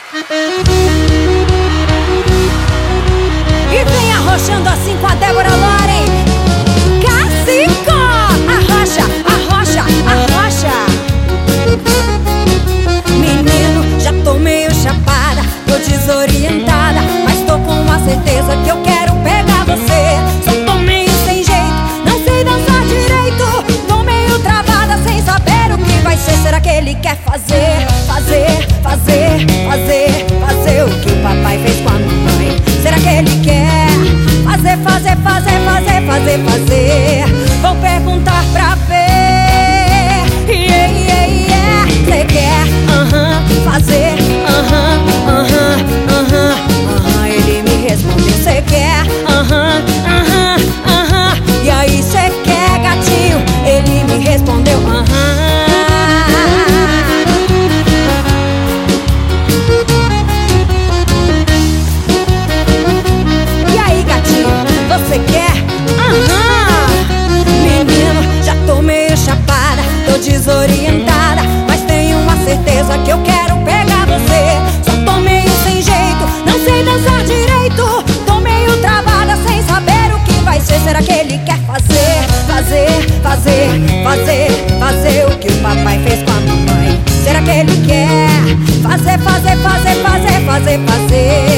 E vem arrochando assim com a Débora Loren. Cacico! Arrocha, arrocha, arrocha. Menino, já tô meio chapada, tô desorientada, mas tô com a certeza que eu quero pegar você. Só tô meio sem jeito, não sei dançar direito, tô meio travada sem saber o que vai ser. Será que ele quer fazer, fazer, fazer, fazer, fazer o que o papai fez com a mamãe? Será que ele quer fazer, fazer, fazer, fazer, fazer, fazer? Vou perguntar pra ver. Yeah, yeah, yeah. Cê quer, fazer, ele me respondeu, cê quer, e aí cê quer, gatinho? Ele me respondeu, E aí, gatinho, você quer? Menino, já tô meio chapada, tô desorientada, mas tenho uma certeza que eu quero pegar você. Só tô meio sem jeito, não sei dançar direito, tô meio travada sem saber o que vai ser. Será que ele quer fazer, fazer, fazer, fazer, fazer o que o papai fez com a mamãe? Será que ele quer fazer, fazer, fazer, fazer, fazer, fazer?